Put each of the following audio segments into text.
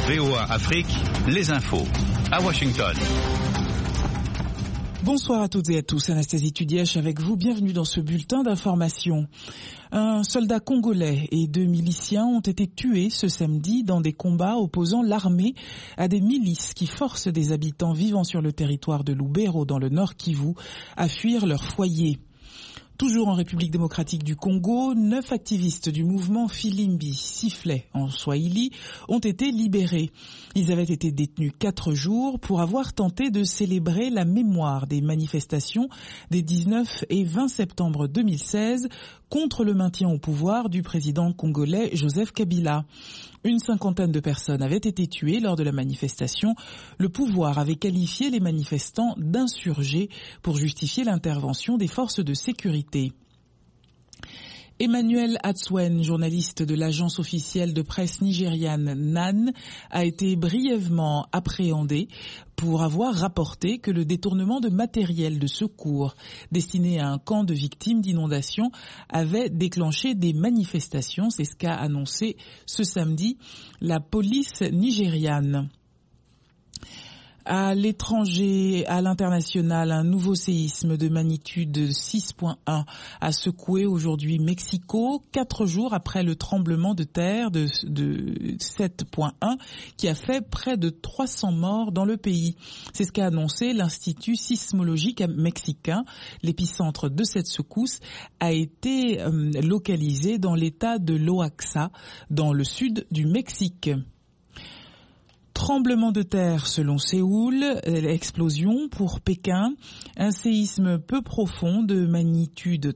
VOA Afrique, les infos. À Washington. Bonsoir à toutes et à tous, Anastasie Tudièche avec vous, bienvenue dans ce bulletin d'information. Un soldat congolais et 2 miliciens ont été tués ce samedi dans des combats opposant l'armée à des milices qui forcent des habitants vivant sur le territoire de Lubero dans le Nord Kivu à fuir leur foyer. Toujours en République démocratique du Congo, 9 activistes du mouvement Filimbi, sifflet en Swahili, ont été libérés. Ils avaient été détenus 4 jours pour avoir tenté de célébrer la mémoire des manifestations des 19 et 20 septembre 2016 contre le maintien au pouvoir du président congolais Joseph Kabila. Une 50aine de personnes avaient été tuées lors de la manifestation. Le pouvoir avait qualifié les manifestants d'insurgés pour justifier l'intervention des forces de sécurité. Emmanuel Atswen, journaliste de l'agence officielle de presse nigériane NAN, a été brièvement appréhendé pour avoir rapporté que le détournement de matériel de secours destiné à un camp de victimes d'inondations avait déclenché des manifestations. C'est ce qu'a annoncé ce samedi la police nigériane. À l'étranger, à l'international, un nouveau séisme de magnitude 6.1 a secoué aujourd'hui Mexico, 4 jours après le tremblement de terre de 7.1 qui a fait près de 300 morts dans le pays. C'est ce qu'a annoncé l'Institut sismologique mexicain. L'épicentre de cette secousse a été localisé dans l'état de l'Oaxaca, dans le sud du Mexique. Tremblement de terre selon Séoul, explosion pour Pékin, un séisme peu profond de magnitude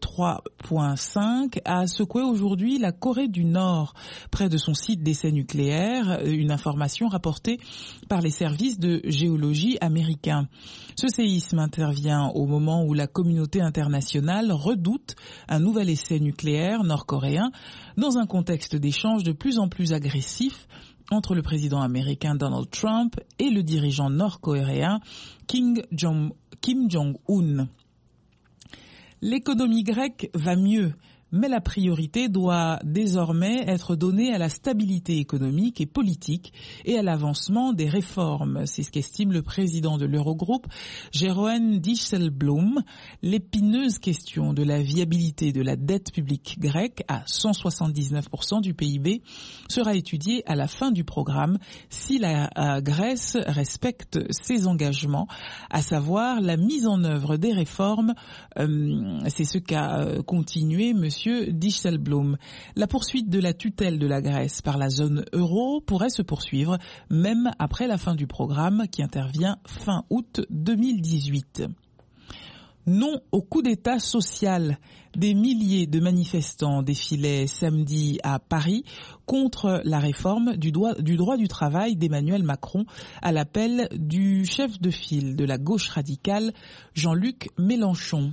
3.5 a secoué aujourd'hui la Corée du Nord, près de son site d'essai nucléaire, une information rapportée par les services de géologie américains. Ce séisme intervient au moment où la communauté internationale redoute un nouvel essai nucléaire nord-coréen dans un contexte d'échanges de plus en plus agressifs entre le président américain Donald Trump et le dirigeant nord-coréen Kim Jong-un. L'économie grecque va mieux, mais la priorité doit désormais être donnée à la stabilité économique et politique et à l'avancement des réformes. C'est ce qu'estime le président de l'Eurogroupe, Jeroen Dijsselbloem. L'épineuse question de la viabilité de la dette publique grecque à 179% du PIB sera étudiée à la fin du programme si la Grèce respecte ses engagements, à savoir la mise en œuvre des réformes. C'est ce qu'a continué Monsieur Dijsselbloem. La poursuite de la tutelle de la Grèce par la zone euro pourrait se poursuivre même après la fin du programme qui intervient fin août 2018. Non au coup d'État social. Des milliers de manifestants défilaient samedi à Paris contre la réforme du droit du travail d'Emmanuel Macron à l'appel du chef de file de la gauche radicale, Jean-Luc Mélenchon.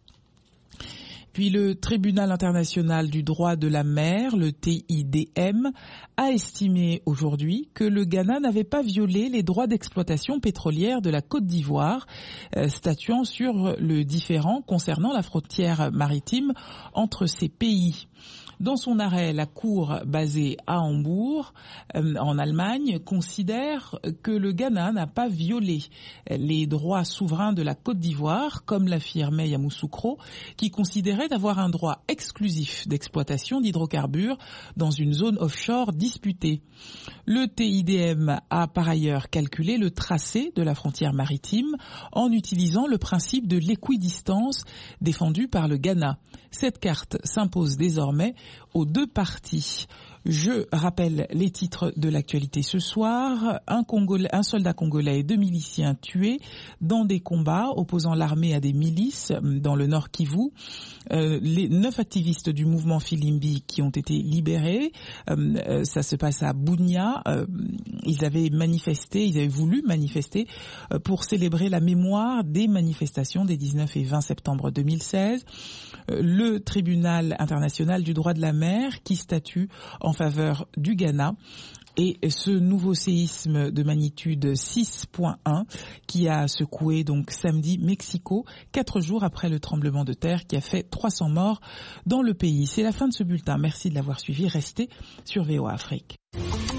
Puis le tribunal international du droit de la mer, le TIDM, a estimé aujourd'hui que le Ghana n'avait pas violé les droits d'exploitation pétrolière de la Côte d'Ivoire, statuant sur le différend concernant la frontière maritime entre ces pays. Dans son arrêt, la Cour, basée à Hambourg, en Allemagne, considère que le Ghana n'a pas violé les droits souverains de la Côte d'Ivoire, comme l'affirmait Yamoussoukro, qui considérait avoir un droit exclusif d'exploitation d'hydrocarbures dans une zone offshore disputée. Le TIDM a par ailleurs calculé le tracé de la frontière maritime en utilisant le principe de l'équidistance défendu par le Ghana. Cette carte s'impose désormais aux deux parties. Je rappelle les titres de l'actualité ce soir. Un soldat congolais et 2 miliciens tués dans des combats opposant l'armée à des milices dans le Nord Kivu. Les 9 activistes du mouvement Filimbi qui ont été libérés. Ça se passe à Bunia. Ils avaient voulu manifester pour célébrer la mémoire des manifestations des 19 et 20 septembre 2016. Le tribunal international du droit de la mer qui statue en faveur du Ghana et ce nouveau séisme de magnitude 6.1 qui a secoué donc samedi Mexico, 4 jours après le tremblement de terre qui a fait 300 morts dans le pays. C'est la fin de ce bulletin. Merci de l'avoir suivi. Restez sur VOA Afrique.